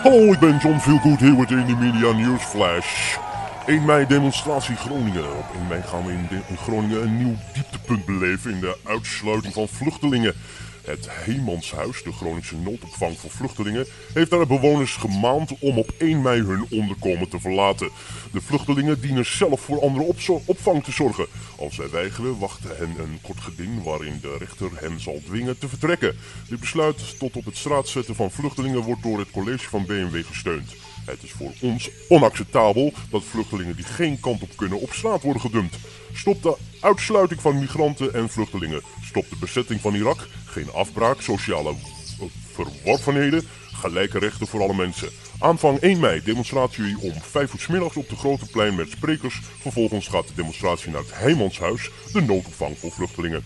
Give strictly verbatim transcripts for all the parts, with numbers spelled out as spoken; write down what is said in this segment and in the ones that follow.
Hallo, ik ben John Feelgood hier met de Media News Flash. één mei demonstratie Groningen. Op één mei gaan we in, de, in Groningen een nieuw dieptepunt beleven in de uitsluiting van vluchtelingen. Het Heemanshuis, de Groningse noodopvang voor vluchtelingen, heeft daar de bewoners gemaand om op één mei hun onderkomen te verlaten. De vluchtelingen dienen zelf voor andere opvang te zorgen. Als zij weigeren, wacht hen een kort geding waarin de rechter hen zal dwingen te vertrekken. Dit besluit tot op het straat zetten van vluchtelingen wordt door het college van B M W gesteund. Het is voor ons onacceptabel dat vluchtelingen die geen kant op kunnen op straat worden gedumpt. Stop de uitsluiting van migranten en vluchtelingen. Stop de bezetting van Irak. Geen afbraak, sociale verworvenheden, gelijke rechten voor alle mensen. Aanvang één mei, demonstratie om vijf uur 's middags op de Grote Plein met sprekers. Vervolgens gaat de demonstratie naar het Heemanshuis, de noodopvang voor vluchtelingen.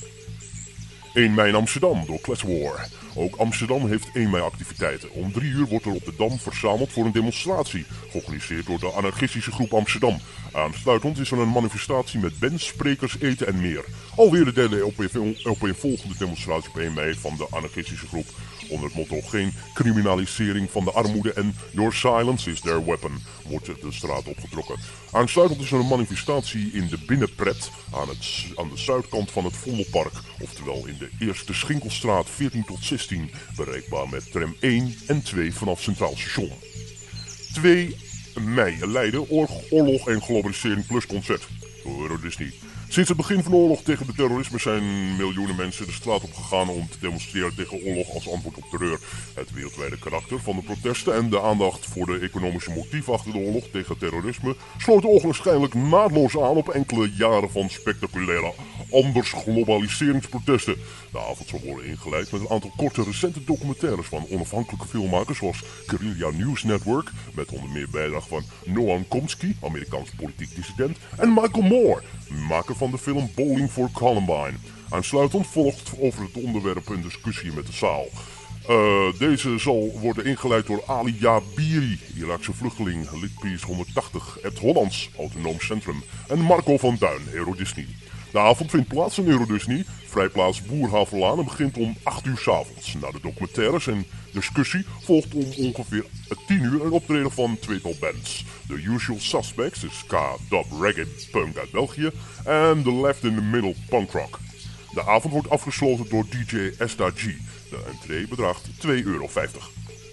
één mei in Amsterdam door Classwar. Ook Amsterdam heeft één mei activiteiten. Om drie uur wordt er op de Dam verzameld voor een demonstratie, georganiseerd door de anarchistische groep Amsterdam. Aansluitend is er een manifestatie met bands, sprekers, eten en meer. Alweer de derde opeenvolgende demonstratie op één mei van de anarchistische groep. Onder het motto geen criminalisering van de armoede en your silence is their weapon wordt de straat opgetrokken. Aansluitend is er een manifestatie in de Binnenpret aan, het, aan de zuidkant van het Vondelpark. Oftewel in de Eerste Schinkelstraat veertien tot zestien, bereikbaar met tram één en twee vanaf Centraal Station. twee mei, Leiden, oorlog en globalisering plus concert door Euro Disney. Sinds het begin van de oorlog tegen de terrorisme zijn miljoenen mensen de straat op gegaan om te demonstreren tegen oorlog als antwoord op terreur. Het wereldwijde karakter van de protesten en de aandacht voor de economische motieven achter de oorlog tegen terrorisme sloot ogenschijnlijk naadloos aan op enkele jaren van spectaculaire anders globaliseringsprotesten. De avond zal worden ingeleid met een aantal korte recente documentaires van onafhankelijke filmmakers zoals Guerrilla News Network, met onder meer bijdrage van Noam Chomsky, Amerikaans politiek dissident, en Michael Moore, maker van de film Bowling for Columbine. Aansluitend volgt over het onderwerp een discussie met de zaal. Uh, deze zal worden ingeleid door Ali Jabiri, Iraakse vluchteling, Lidpiece honderdtachtig, het Hollands Autonoom Centrum en Marco van Duin, Euro Disney. De avond vindt plaats in Euro Disney, vrijplaats Boerhavelaan en begint om acht uur 's avonds. Na de documentaires en discussie volgt om ongeveer tien uur een optreden van tweetal bands. The Usual Suspects, de ska, dub, reggae, punk uit België en The Left in the Middle punk rock. De avond wordt afgesloten door D J Esta G. De entree bedraagt twee euro vijftig.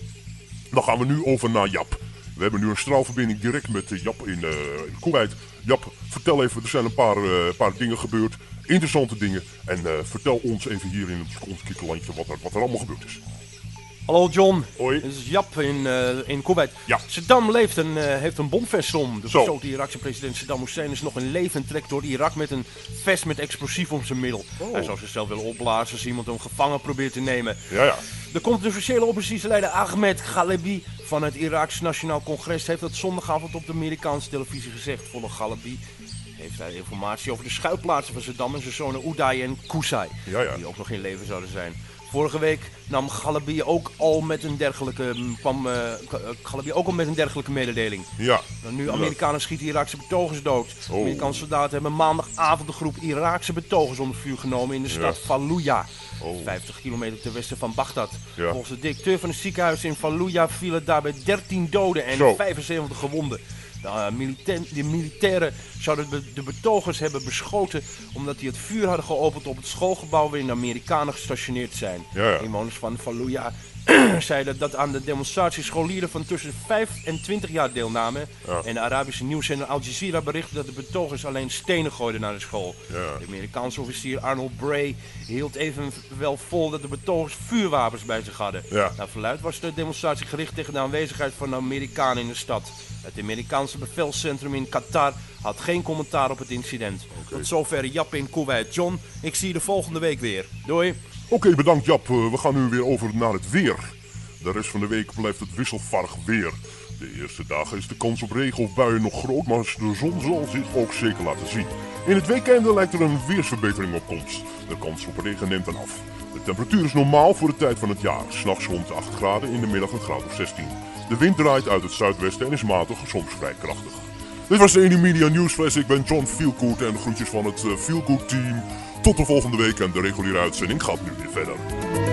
Dan gaan we nu over naar Jap. We hebben nu een straalverbinding direct met Jap in, uh, in Kuwait. Jap, vertel even, er zijn een paar, uh, paar dingen gebeurd, interessante dingen. En uh, vertel ons even hier in het ons kikkerlandje wat er, wat er allemaal gebeurd is. Hallo John, hoi. Dit is Jap in, uh, in Kuwait. Ja. Saddam leeft en uh, heeft een bomvest om. De Zo. beschoten Irakse president Saddam Hussein is nog in leven en trekt door Irak met een vest met explosief om zijn middel. Oh. Hij zou zichzelf willen opblazen als iemand hem gevangen probeert te nemen. Ja, ja. De controversiële oppositieleider Ahmed Ghalibi van het Iraaks Nationaal Congres heeft dat zondagavond op de Amerikaanse televisie gezegd. Volgens Ghalibi heeft hij informatie over de schuilplaatsen van Saddam en zijn zonen Uday en Qusay, Ja, ja. die ook nog in leven zouden zijn. Vorige week nam Ghalibi ook al met een dergelijke, kwam, uh, Ghalibi ook al met een dergelijke mededeling. Ja. Nou, nu Amerikanen schieten Iraakse betogers dood. Oh. Amerikaanse soldaten hebben maandagavond een groep Iraakse betogers onder vuur genomen in de stad Ja. Fallujah. Oh. vijftig kilometer ten westen van Bagdad. Ja. Volgens de directeur van het ziekenhuis in Fallujah vielen daarbij dertien doden en Zo. vijfenzeventig gewonden. De, uh, milita- de militairen zouden de, de betogers hebben beschoten omdat die het vuur hadden geopend op het schoolgebouw waarin de Amerikanen gestationeerd zijn. Ja, ja. Inwoners van Fallujah zeiden dat aan de demonstratie scholieren van tussen vijf en twintig jaar deelnamen. Ja. En de Arabische nieuwszender Al Jazeera berichtte dat de betogers alleen stenen gooiden naar de school. Ja. De Amerikaanse officier Arnold Bray hield evenwel vol dat de betogers vuurwapens bij zich hadden. Ja. Naar verluidt was de demonstratie gericht tegen de aanwezigheid van de Amerikanen in de stad. Het Amerikaanse bevelcentrum in Qatar had geen commentaar op het incident. Okay. Tot zover Jap in Kuwait. John, ik zie je de volgende week weer. Doei. Oké, okay, bedankt Jap. Uh, we gaan nu weer over naar het weer. De rest van de week blijft het wisselvallig weer. De eerste dagen is de kans op regen of buien nog groot, maar de zon zal zich ook zeker laten zien. In het weekende lijkt er een weersverbetering op komst. De kans op regen neemt dan af. De temperatuur is normaal voor de tijd van het jaar. 's Nachts rond acht graden, in de middag een graad of zestien. De wind draait uit het zuidwesten en is matig, soms vrij krachtig. Dit was de Media News Flash. Ik ben John Feelgood en de groetjes van het Feelgood team. Tot de volgende week en de reguliere uitzending gaat nu weer verder.